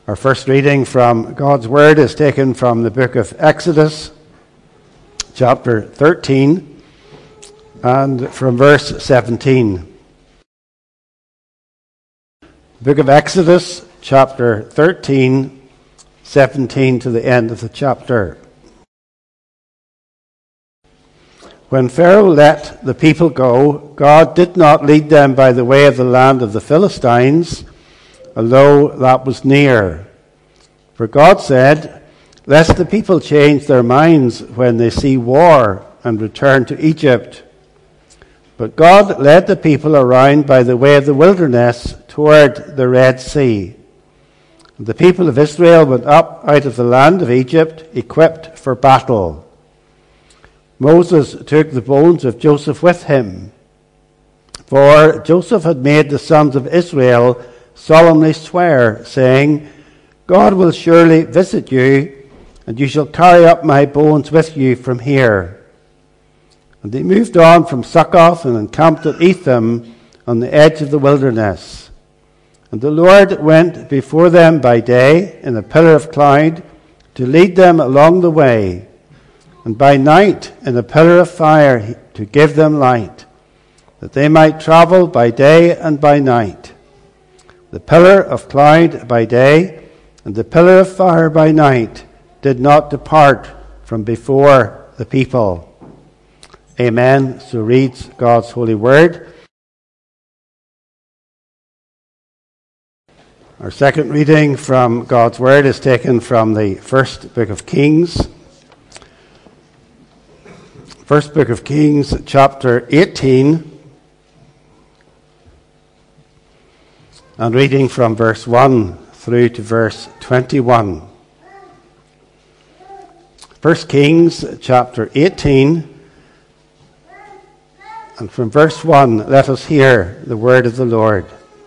Our first reading from God's Word is taken from the book of Exodus, chapter 13, and from verse 17. The book of Exodus, chapter 13, 17 to the end of the chapter. When Pharaoh let the people go, God did not lead them by the way of the land of the Philistines, although that was near. For God said, "Lest the people change their minds when they see war and return to Egypt." But God led the people around by the way of the wilderness toward the Red Sea. And the people of Israel went up out of the land of Egypt, equipped for battle. Moses took the bones of Joseph with him, for Joseph had made the sons of Israel solemnly swear, saying, "God will surely visit you, and you shall carry up my bones with you from here." And they moved on from Succoth and encamped at Etham on the edge of the wilderness. And the Lord went before them by day in a pillar of cloud to lead them along the way, and by night in a pillar of fire to give them light, that they might travel by day and by night. The pillar of cloud by day and the pillar of fire by night did not depart from before the people. Amen. So reads God's holy word. Our second reading from God's word is taken from the first book of Kings. First book of Kings, chapter 18, and reading from verse 1 through to verse 21. 1 Kings, chapter 18, and from verse 1, let us hear the word of the Lord.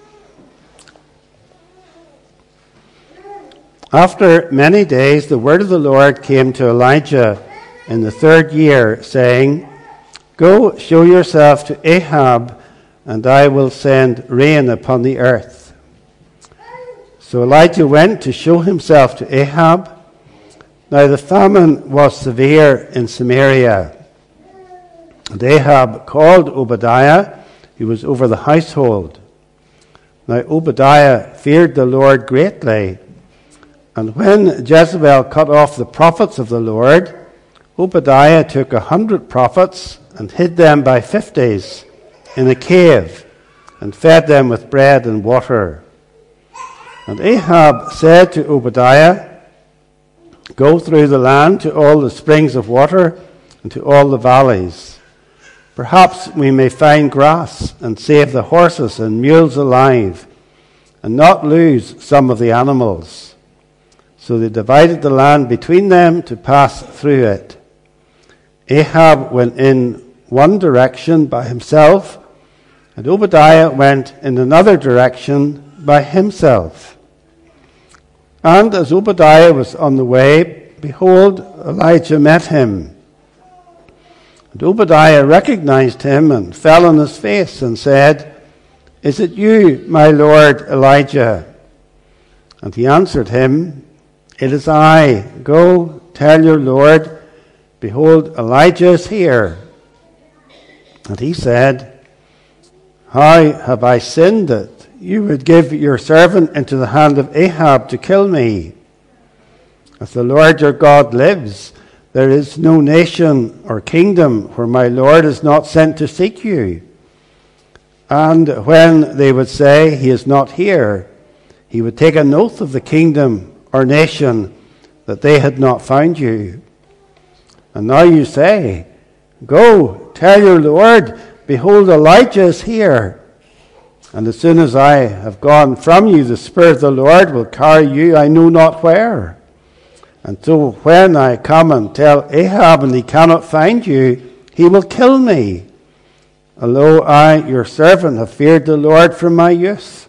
After many days, the word of the Lord came to Elijah in the third year, saying, "Go show yourself to Ahab, and I will send rain upon the earth." So Elijah went to show himself to Ahab. Now the famine was severe in Samaria. And Ahab called Obadiah, who was over the household. Now Obadiah feared the Lord greatly. And when Jezebel cut off the prophets of the Lord, Obadiah took 100 prophets and hid them by 50s in a cave and fed them with bread and water. And Ahab said to Obadiah, "Go through the land to all the springs of water and to all the valleys. Perhaps we may find grass and save the horses and mules alive and not lose some of the animals." So they divided the land between them to pass through it. Ahab went in one direction by himself, and Obadiah went in another direction by himself. And as Obadiah was on the way, behold, Elijah met him. And Obadiah recognized him and fell on his face and said, "Is it you, my lord Elijah?" And he answered him, "It is I. Go, tell your lord, behold, Elijah is here." And he said, "How have I sinned that you would give your servant into the hand of Ahab to kill me? As the Lord your God lives, there is no nation or kingdom where my Lord is not sent to seek you. And when they would say, 'He is not here,' he would take an oath of the kingdom or nation that they had not found you. And now you say, 'Go, tell your Lord, behold, Elijah is here.' And as soon as I have gone from you, the Spirit of the Lord will carry you I know not where. And so when I come and tell Ahab and he cannot find you, he will kill me, although I, your servant, have feared the Lord from my youth.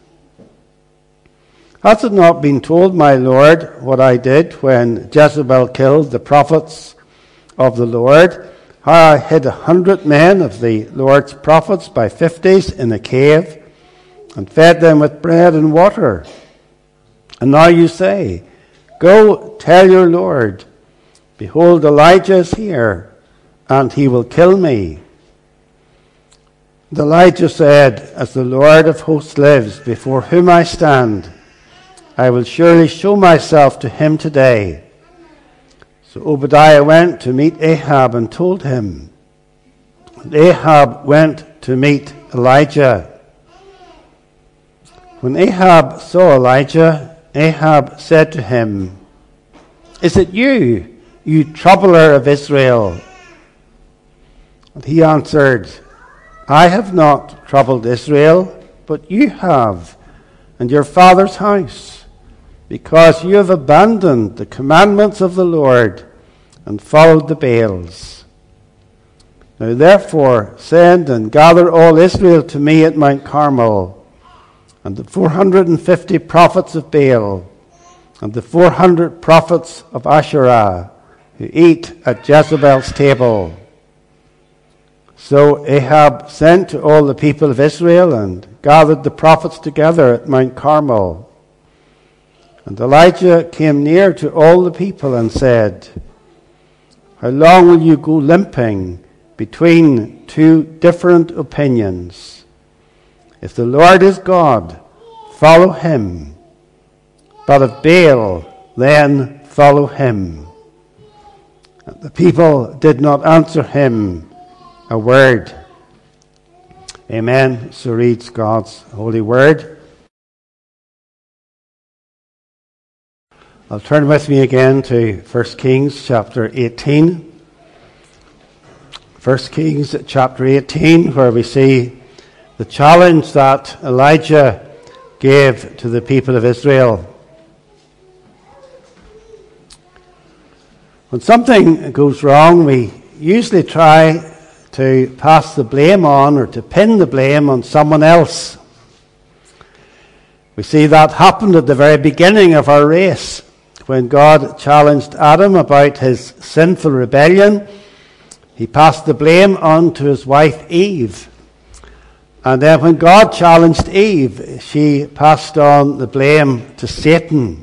Has it not been told, my Lord, what I did when Jezebel killed the prophets of the Lord, how I hid 100 men of the Lord's prophets by 50s in a cave, and fed them with bread and water? And now you say, go tell your Lord, behold, Elijah is here, and he will kill me. And Elijah said, as the Lord of hosts lives, before whom I stand, I will surely show myself to him today. So Obadiah went to meet Ahab and told him. And Ahab went to meet Elijah. When Ahab saw Elijah, Ahab said to him, is it you, you troubler of Israel? And he answered, I have not troubled Israel, but you have, and your father's house, because you have abandoned the commandments of the Lord and followed the Baals. Now therefore send and gather all Israel to me at Mount Carmel, and the 450 prophets of Baal, and the 400 prophets of Asherah, who eat at Jezebel's table. So Ahab sent to all the people of Israel and gathered the prophets together at Mount Carmel. And Elijah came near to all the people and said, how long will you go limping between two different opinions? If the Lord is God, follow him. But if Baal, then follow him. And the people did not answer him a word. Amen. So reads God's holy word. I'll turn with me again to 1 Kings chapter 18. 1 Kings chapter 18, where we see the challenge that Elijah gave to the people of Israel. When something goes wrong, we usually try to pass the blame on or to pin the blame on someone else. We see that happened at the very beginning of our race when God challenged Adam about his sinful rebellion. He passed the blame on to his wife Eve. And then when God challenged Eve, she passed on the blame to Satan.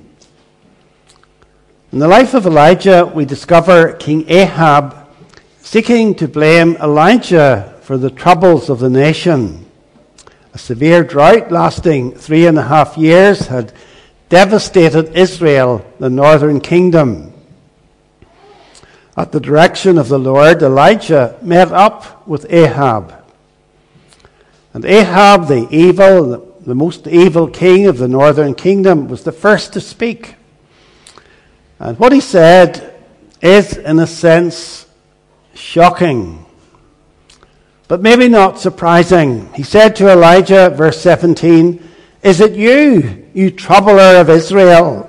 In the life of Elijah, we discover King Ahab seeking to blame Elijah for the troubles of the nation. A severe drought lasting 3.5 years had devastated Israel, the northern kingdom. At the direction of the Lord, Elijah met up with Ahab. And Ahab, the most evil king of the northern kingdom, was the first to speak. And what he said is, in a sense, shocking, but maybe not surprising. He said to Elijah, verse 17, is it you, you troubler of Israel?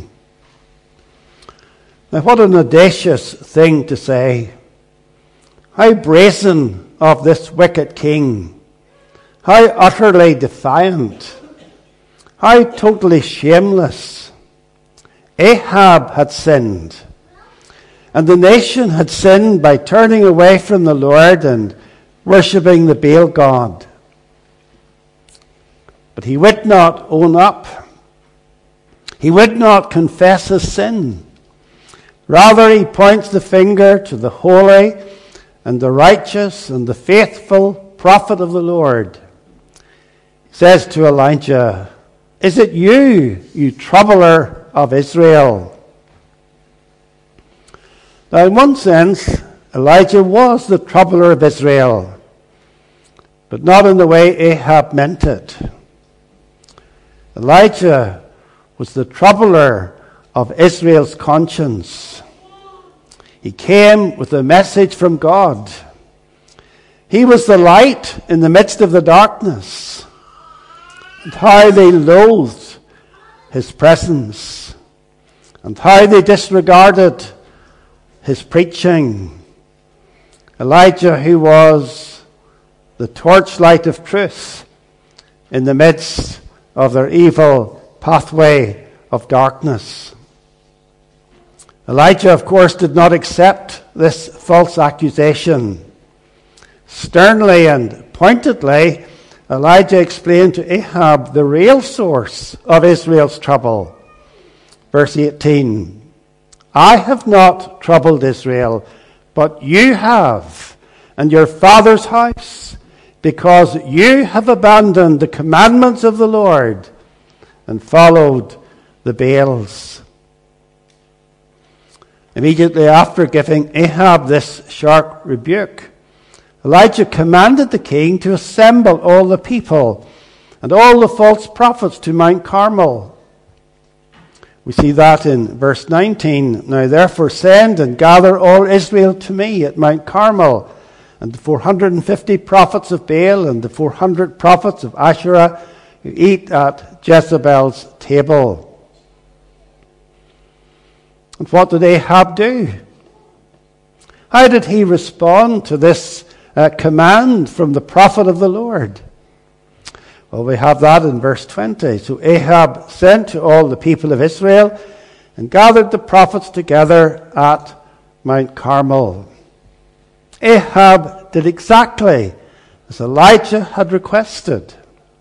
Now, what an audacious thing to say. How brazen of this wicked king. How utterly defiant. How totally shameless. Ahab had sinned. And the nation had sinned by turning away from the Lord and worshipping the Baal god. But he would not own up. He would not confess his sin. Rather, he points the finger to the holy and the righteous and the faithful prophet of the Lord. He says to Elijah, is it you, you troubler of Israel? Now, in one sense, Elijah was the troubler of Israel, but not in the way Ahab meant it. Elijah was the troubler of Israel's conscience. He came with a message from God. He was the light in the midst of the darkness. And how they loathed his presence, and how they disregarded his preaching. Elijah, who was the torchlight of truth in the midst of their evil pathway of darkness. Elijah, of course, did not accept this false accusation. Sternly and pointedly, Elijah explained to Ahab the real source of Israel's trouble. Verse 18, I have not troubled Israel, but you have, and your father's house, because you have abandoned the commandments of the Lord and followed the Baals. Immediately after giving Ahab this sharp rebuke, Elijah commanded the king to assemble all the people and all the false prophets to Mount Carmel. We see that in verse 19. Now therefore send and gather all Israel to me at Mount Carmel, and the 450 prophets of Baal and the 400 prophets of Asherah who eat at Jezebel's table. And what did Ahab do? How did he respond to this command from the prophet of the Lord? Well, we have that in verse 20. So Ahab sent to all the people of Israel and gathered the prophets together at Mount Carmel. Ahab did exactly as Elijah had requested.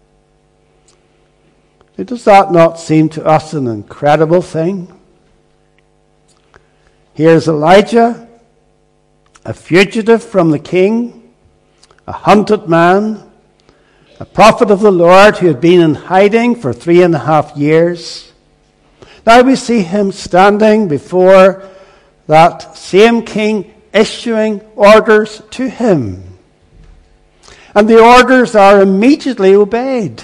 Does that not seem to us an incredible thing? Here's Elijah, a fugitive from the king, a hunted man, a prophet of the Lord who had been in hiding for 3.5 years. Now we see him standing before that same king, issuing orders to him. And the orders are immediately obeyed.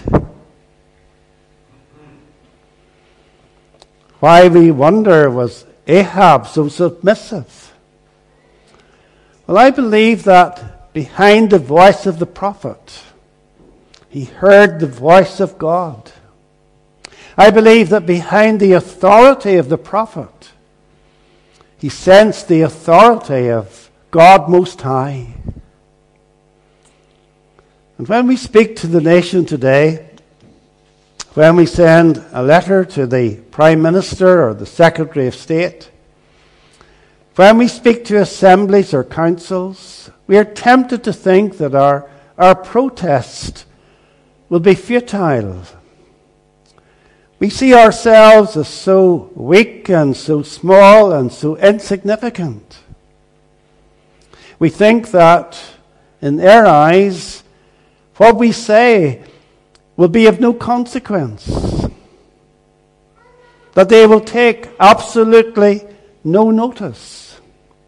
Why, we wonder, was Ahab so submissive? Well, I believe that behind the voice of the prophet, he heard the voice of God. I believe that behind the authority of the prophet, he sensed the authority of God Most High. And when we speak to the nation today, when we send a letter to the Prime Minister or the Secretary of State, when we speak to assemblies or councils, we are tempted to think that our protest will be futile. We see ourselves as so weak and so small and so insignificant. We think that in their eyes, what we say will be of no consequence, that they will take absolutely no notice.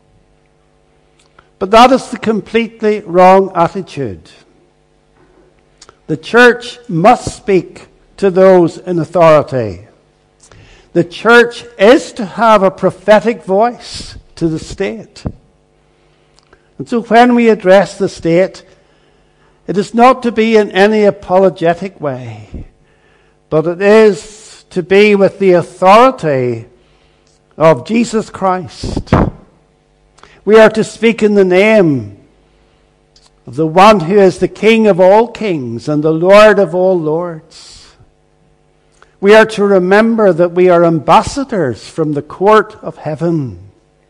But that is the completely wrong attitude. The church must speak to those in authority. The church is to have a prophetic voice to the state. And so when we address the state, it is not to be in any apologetic way, but it is to be with the authority of Jesus Christ. We are to speak in the name of the one who is the King of all kings and the Lord of all lords. We are to remember that we are ambassadors from the court of heaven.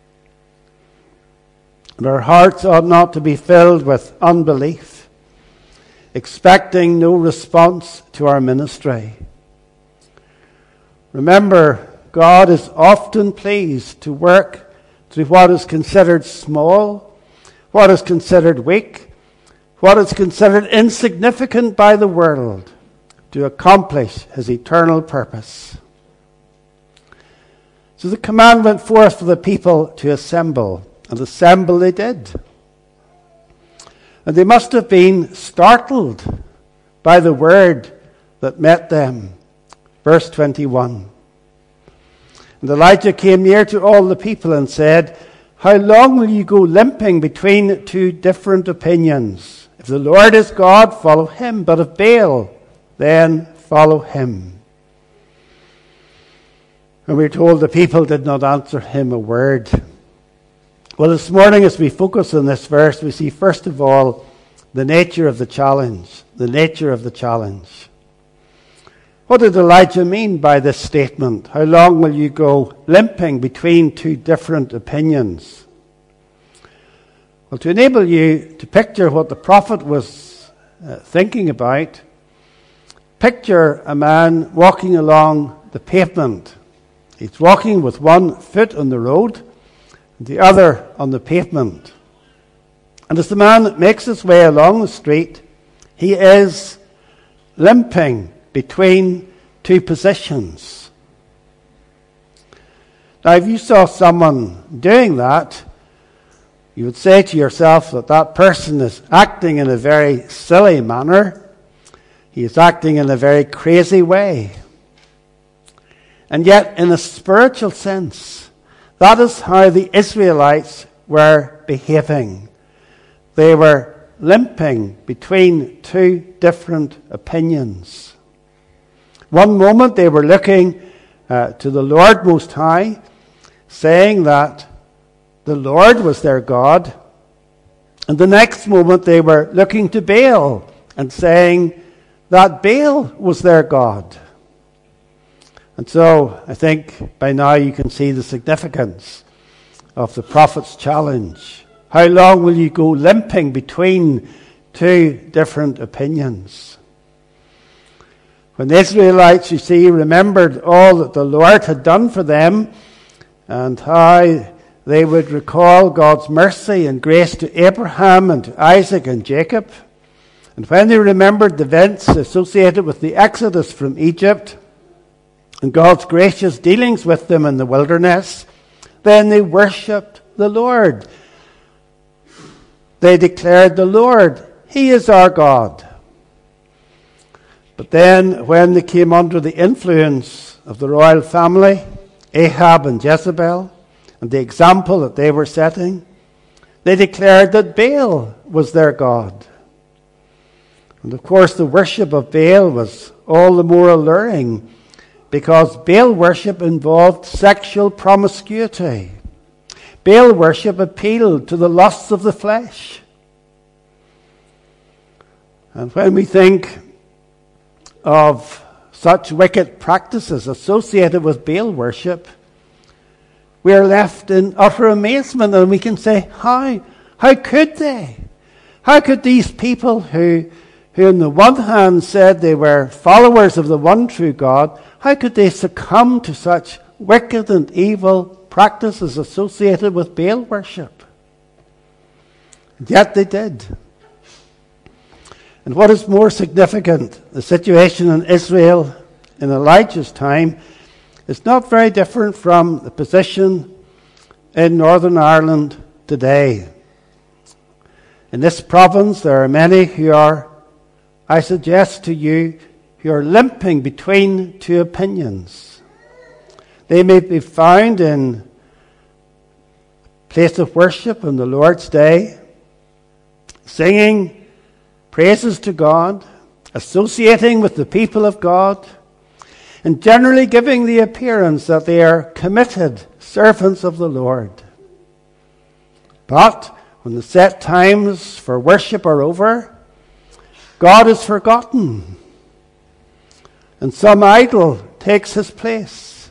And our hearts ought not to be filled with unbelief, expecting no response to our ministry. Remember, God is often pleased to work through what is considered small, what is considered weak, what is considered insignificant by the world, to accomplish his eternal purpose. So the command went forth for the people to assemble, and assemble they did. And they must have been startled by the word that met them. Verse 21. And Elijah came near to all the people and said, How long will you go limping between two different opinions? If the Lord is God, follow him, but if Baal, then follow him. And we're told the people did not answer him a word. Well, this morning as we focus on this verse, we see first of all the nature of the challenge. The nature of the challenge. What did Elijah mean by this statement? How long will you go limping between two different opinions? Well, to enable you to picture what the prophet was thinking about, picture a man walking along the pavement He's walking with one foot on the road and the other on the pavement. And as the man makes his way along the street, he is limping between two positions. Now, if you saw someone doing that, you would say to yourself that that person is acting in a very silly manner. He is acting in a very crazy way. And yet, in a spiritual sense, that is how the Israelites were behaving. They were limping between two different opinions. One moment they were looking to the Lord Most High, saying that the Lord was their God. And the next moment they were looking to Baal and saying that Baal was their God. And so I think by now you can see the significance of the prophet's challenge. How long will you go limping between two different opinions? When the Israelites, you see, remembered all that the Lord had done for them and how they would recall God's mercy and grace to Abraham and to Isaac and Jacob, and when they remembered the events associated with the Exodus from Egypt and God's gracious dealings with them in the wilderness, then they worshipped the Lord. They declared the Lord, He is our God. But then when they came under the influence of the royal family, Ahab and Jezebel, and the example that they were setting, they declared that Baal was their God. And of course the worship of Baal was all the more alluring because Baal worship involved sexual promiscuity. Baal worship appealed to the lusts of the flesh. And when we think of such wicked practices associated with Baal worship, we are left in utter amazement, and we can say, how could they? How could these people who on the one hand said they were followers of the one true God, how could they succumb to such wicked and evil practices associated with Baal worship? And yet they did. And what is more significant, the situation in Israel in Elijah's time is not very different from the position in Northern Ireland today. In this province, there are many who are, I suggest to you, who are limping between two opinions. They may be found in place of worship on the Lord's Day, singing praises to God, associating with the people of God, and generally giving the appearance that they are committed servants of the Lord. But when the set times for worship are over, God is forgotten, and some idol takes his place.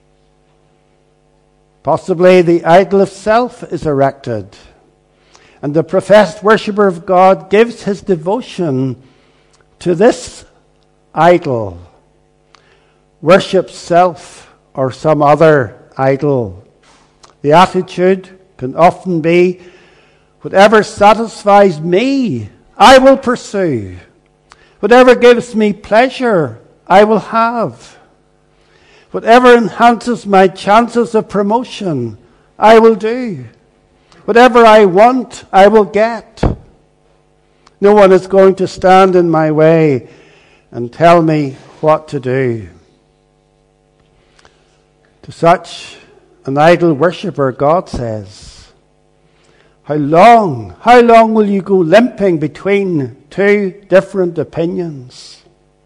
Possibly the idol of self is erected, and the professed worshipper of God gives his devotion to this idol, worships self or some other idol. The attitude can often be, whatever satisfies me, I will pursue. Whatever gives me pleasure, I will have. Whatever enhances my chances of promotion, I will do. Whatever I want, I will get. No one is going to stand in my way and tell me what to do. To such an idol worshipper, God says, How long will you go limping between two different opinions?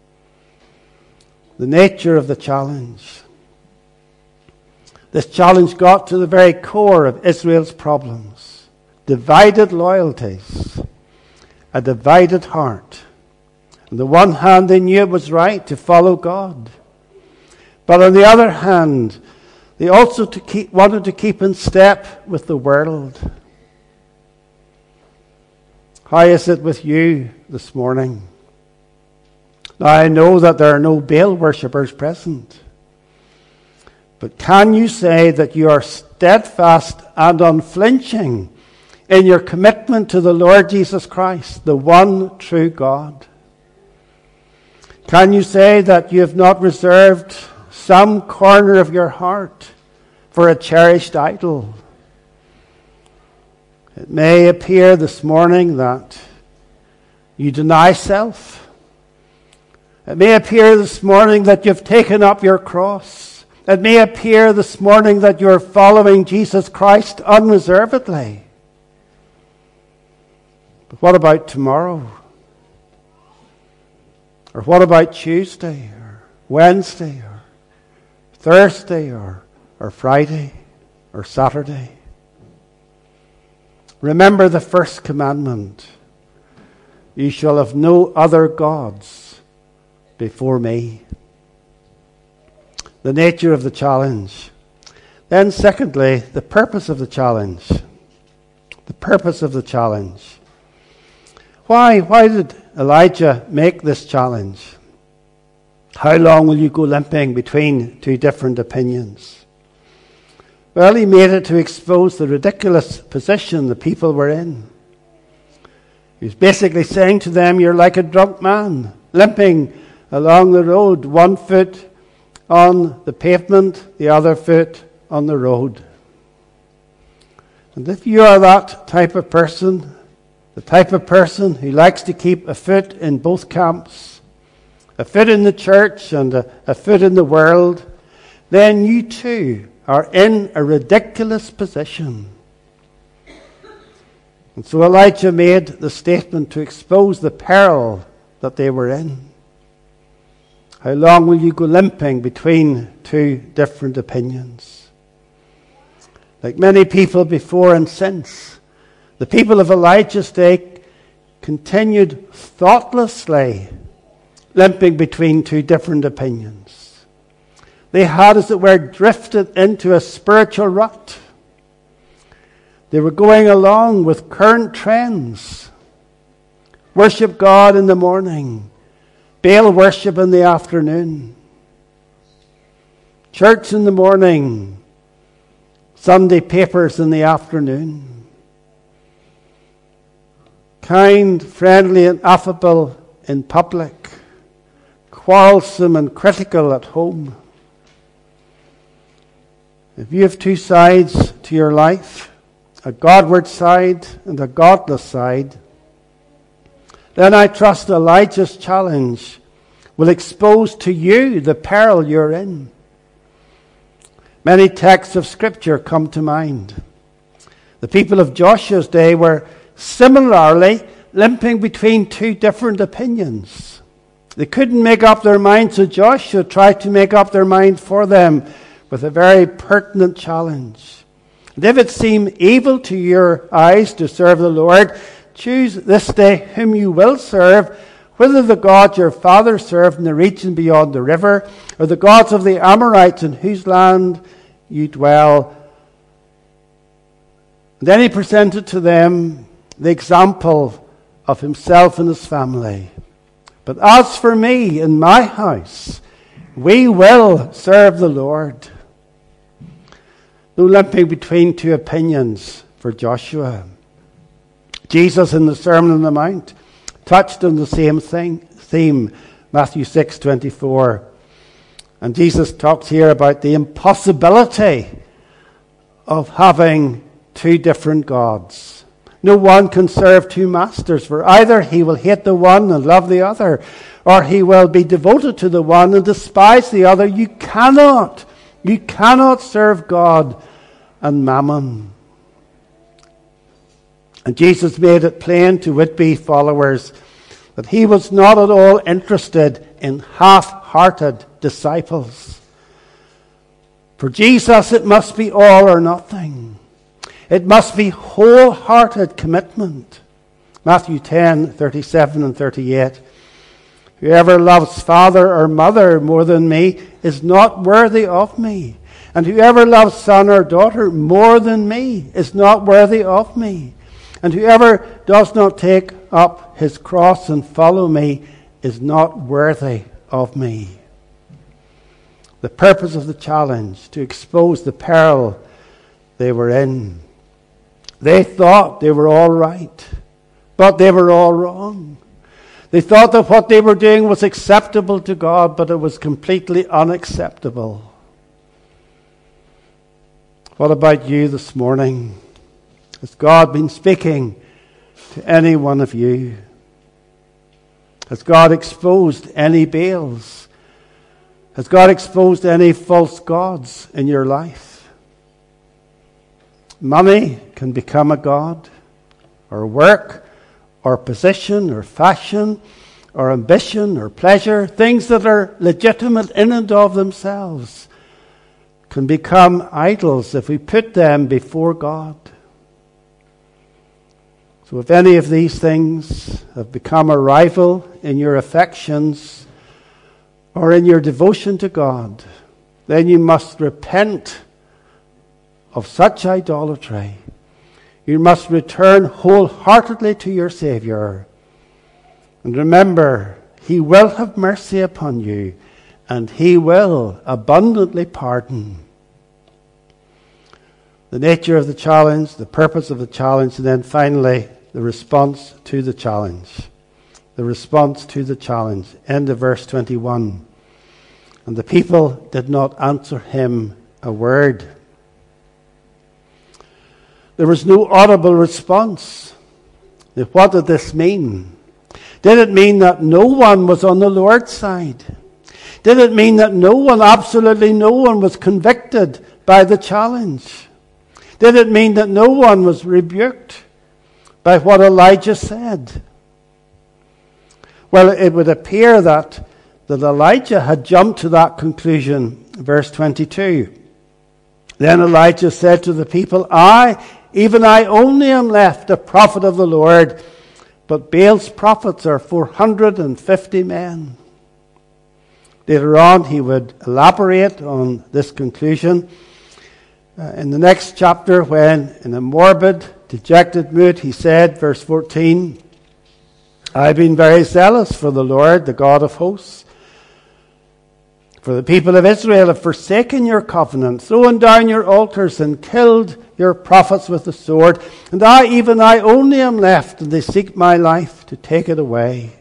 The nature of the challenge. This challenge got to the very core of Israel's problems. Divided loyalties, a divided heart. On the one hand, they knew it was right to follow God. But on the other hand, they also wanted to keep in step with the world. How is it with you this morning? Now, I know that there are no Baal worshippers present. But can you say that you are steadfast and unflinching in your commitment to the Lord Jesus Christ, the one true God? Can you say that you have not reserved some corner of your heart for a cherished idol? It may appear this morning that you deny self. It may appear this morning that you've taken up your cross. It may appear this morning that you're following Jesus Christ unreservedly. But what about tomorrow? Or what about Tuesday, or Wednesday, or Thursday, or Friday, or Saturday? Remember the first commandment. You shall have no other gods before me. The nature of the challenge. Then secondly, the purpose of the challenge. The purpose of the challenge. Why did Elijah make this challenge? How long will you go limping between two different opinions? Well, he made it to expose the ridiculous position the people were in. He was basically saying to them, you're like a drunk man, limping along the road, one foot on the pavement, the other foot on the road. And if you are that type of person, the type of person who likes to keep a foot in both camps, a foot in the church and a foot in the world, then you too are in a ridiculous position. And so Elijah made the statement to expose the peril that they were in. How long will you go limping between two different opinions? Like many people before and since, the people of Elijah's day continued thoughtlessly limping between two different opinions. They had, as it were, drifted into a spiritual rut. They were going along with current trends. Worship God in the morning. Baal worship in the afternoon. Church in the morning. Sunday papers in the afternoon. Kind, friendly, and affable in public. Quarrelsome and critical at home. If you have two sides to your life, a Godward side and a godless side, then I trust Elijah's challenge will expose to you the peril you're in. Many texts of Scripture come to mind. The people of Joshua's day were similarly limping between two different opinions. They couldn't make up their mind, so Joshua tried to make up their mind for them with a very pertinent challenge. And if it seem evil to your eyes to serve the Lord, choose this day whom you will serve, whether the gods your fathers served in the region beyond the river, or the gods of the Amorites in whose land you dwell. And then he presented to them the example of himself and his family. But as for me and my house, we will serve the Lord. No limping between two opinions for Joshua. Jesus in the Sermon on the Mount touched on the same theme, Matthew 6:24. And Jesus talks here about the impossibility of having two different gods. No one can serve two masters, for either he will hate the one and love the other, or he will be devoted to the one and despise the other. You cannot serve God and mammon. And Jesus made it plain to would-be followers that he was not at all interested in half-hearted disciples. For Jesus, it must be all or nothing. It must be wholehearted commitment. Matthew 10:37 and 38. Whoever loves father or mother more than me is not worthy of me. And whoever loves son or daughter more than me is not worthy of me. And whoever does not take up his cross and follow me is not worthy of me. The purpose of the challenge, to expose the peril they were in. They thought they were all right, but they were all wrong. They thought that what they were doing was acceptable to God, but it was completely unacceptable. What about you this morning? Has God been speaking to any one of you? Has God exposed any Baals? Has God exposed any false gods in your life? Money can become a god, or work, or position, or fashion, or ambition, or pleasure. Things that are legitimate in and of themselves can become idols if we put them before God. So if any of these things have become a rival in your affections or in your devotion to God, then you must repent of such idolatry. You must return wholeheartedly to your Savior. And remember, He will have mercy upon you, and He will abundantly pardon. The nature of the challenge, the purpose of the challenge, and then finally, the response to the challenge. The response to the challenge. End of verse 21. And the people did not answer him a word. There was no audible response. Now, what did this mean? Did it mean that no one was on the Lord's side? Did it mean that no one, absolutely no one, was convicted by the challenge? Did it mean that no one was rebuked by what Elijah said? Well, it would appear that Elijah had jumped to that conclusion. Verse 22. Then Elijah said to the people, even I only am left a prophet of the Lord, but Baal's prophets are 450 men. Later on, he would elaborate on this conclusion. In the next chapter, when in a morbid, dejected mood, he said, verse 14, I've been very zealous for the Lord, the God of hosts. For the people of Israel have forsaken your covenant, thrown down your altars, and killed your prophets with the sword. And even I only am left, and they seek my life to take it away.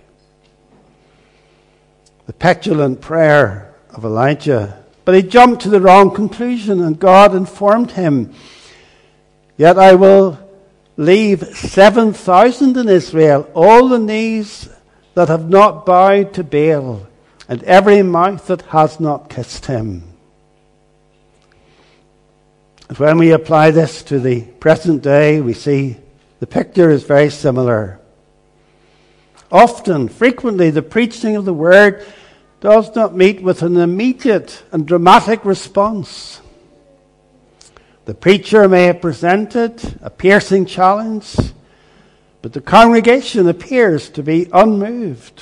The petulant prayer of Elijah. But he jumped to the wrong conclusion, and God informed him, Yet I will leave 7,000 in Israel, all the knees that have not bowed to Baal, and every mouth that has not kissed him. And when we apply this to the present day, we see the picture is very similar. Often, frequently, the preaching of the word does not meet with an immediate and dramatic response. The preacher may have presented a piercing challenge, but the congregation appears to be unmoved.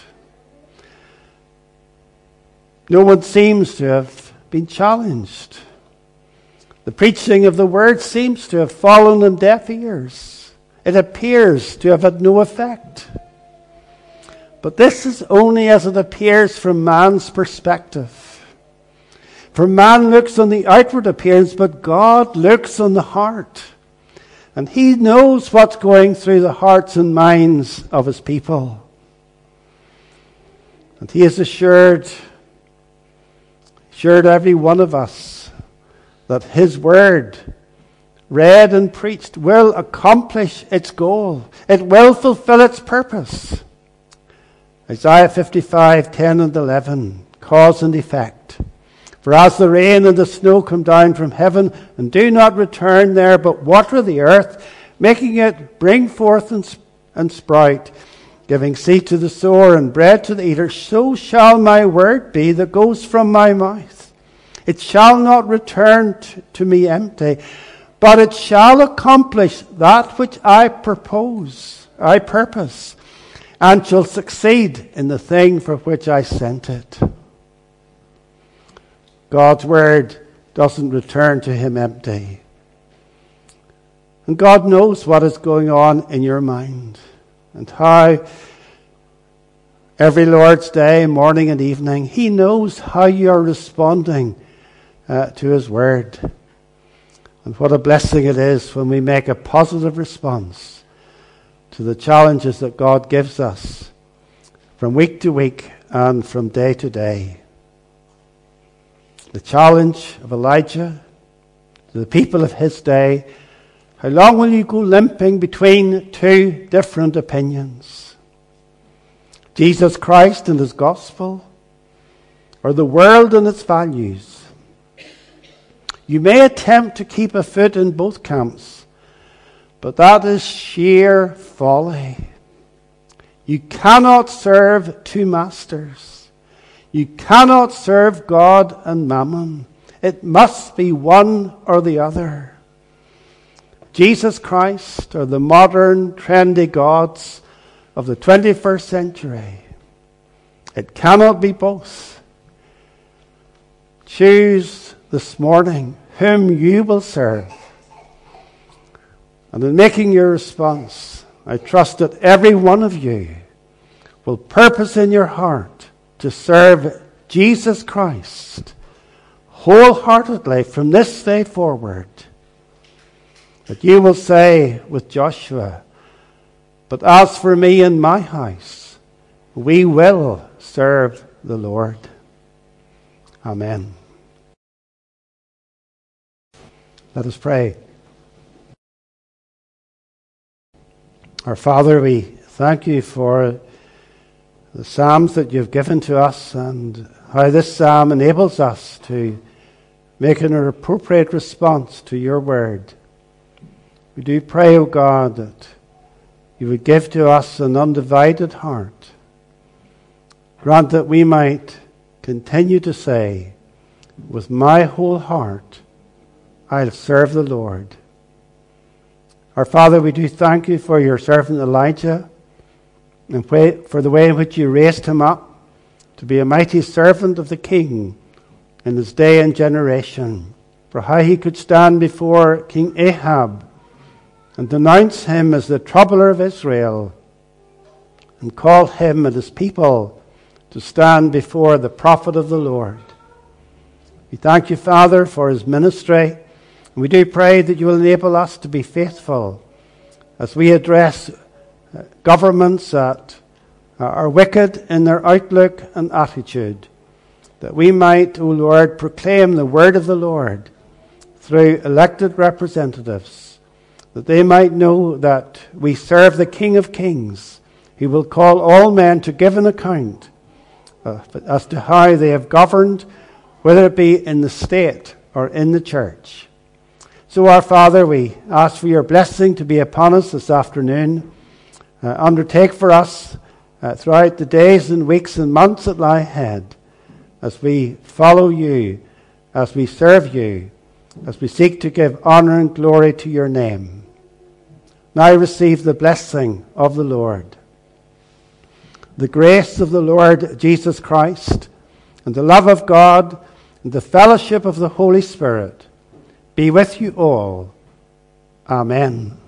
No one seems to have been challenged. The preaching of the word seems to have fallen on deaf ears. It appears to have had no effect. But this is only as it appears from man's perspective. For man looks on the outward appearance, but God looks on the heart. And He knows what's going through the hearts and minds of His people. And He has assured every one of us that His word, read and preached, will accomplish its goal. It will fulfill its purpose. Isaiah 55:10 and 11, cause and effect. For as the rain and the snow come down from heaven and do not return there, but water the earth, making it bring forth and sprout, giving seed to the sower and bread to the eater, so shall my word be that goes from my mouth. It shall not return to me empty, but it shall accomplish that which I purpose, and shall succeed in the thing for which I sent it. God's word doesn't return to Him empty. And God knows what is going on in your mind, and how every Lord's Day, morning and evening, He knows how you are responding to his word. And what a blessing it is when we make a positive response to the challenges that God gives us from week to week and from day to day. The challenge of Elijah to the people of his day: how long will you go limping between two different opinions? Jesus Christ and his gospel, or the world and its values? You may attempt to keep a foot in both camps, but that is sheer folly. You cannot serve two masters. You cannot serve God and mammon. It must be one or the other. Jesus Christ or the modern, trendy gods of the 21st century. It cannot be both. Choose this morning whom you will serve. And in making your response, I trust that every one of you will purpose in your heart to serve Jesus Christ wholeheartedly from this day forward. That you will say with Joshua, "But as for me and my house, we will serve the Lord." Amen. Let us pray. Our Father, we thank you for the Psalms that you've given to us and how this Psalm enables us to make an appropriate response to your word. We do pray, O God, that you would give to us an undivided heart. Grant that we might continue to say, "With my whole heart, I'll serve the Lord." Our Father, we do thank you for your servant Elijah and for the way in which you raised him up to be a mighty servant of the King in his day and generation, for how he could stand before King Ahab and denounce him as the troubler of Israel and call him and his people to stand before the prophet of the Lord. We thank you, Father, for his ministry, and we do pray that you will enable us to be faithful as we address governments that are wicked in their outlook and attitude, that we might, O Lord, proclaim the word of the Lord through elected representatives, that they might know that we serve the King of Kings, who will call all men to give an account as to how they have governed, whether it be in the state or in the church. So, our Father, we ask for your blessing to be upon us this afternoon. Undertake for us throughout the days and weeks and months that lie ahead, as we follow you, as we serve you, as we seek to give honor and glory to your name. Now receive the blessing of the Lord. The grace of the Lord Jesus Christ, and the love of God, and the fellowship of the Holy Spirit be with you all. Amen.